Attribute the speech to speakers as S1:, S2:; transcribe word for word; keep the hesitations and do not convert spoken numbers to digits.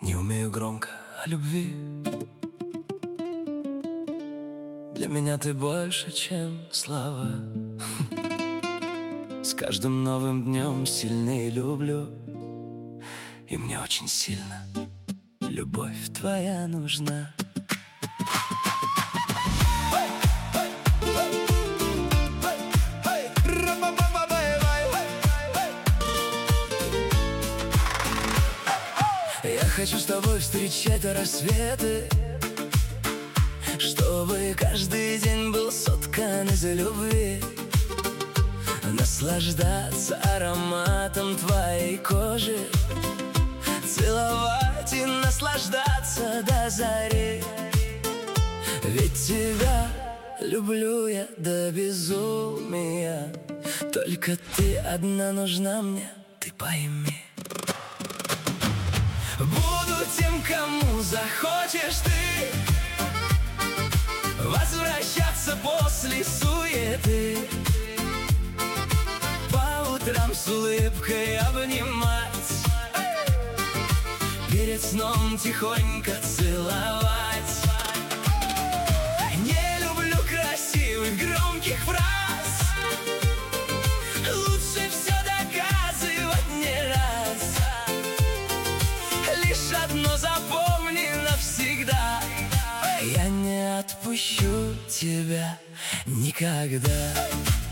S1: Не умею громко о любви. Для меня ты больше, чем слова. С каждым новым днем сильнее люблю. И мне очень сильно любовь твоя нужна. Я хочу с тобой встречать рассветы, чтобы каждый день был соткан из любви. Наслаждаться ароматом твоей кожи, целовать и наслаждаться до зари. Ведь тебя люблю я до безумия. Только ты одна нужна мне, ты пойми. Буду тем, кому захочешь ты, возвращаться после суеты, по утрам с улыбкой обнимать, перед сном тихонько целовать. Не люблю красивых громких фраз, лучше все доказывать не раз. Лишь одно запомни навсегда: я не отпущу тебя никогда.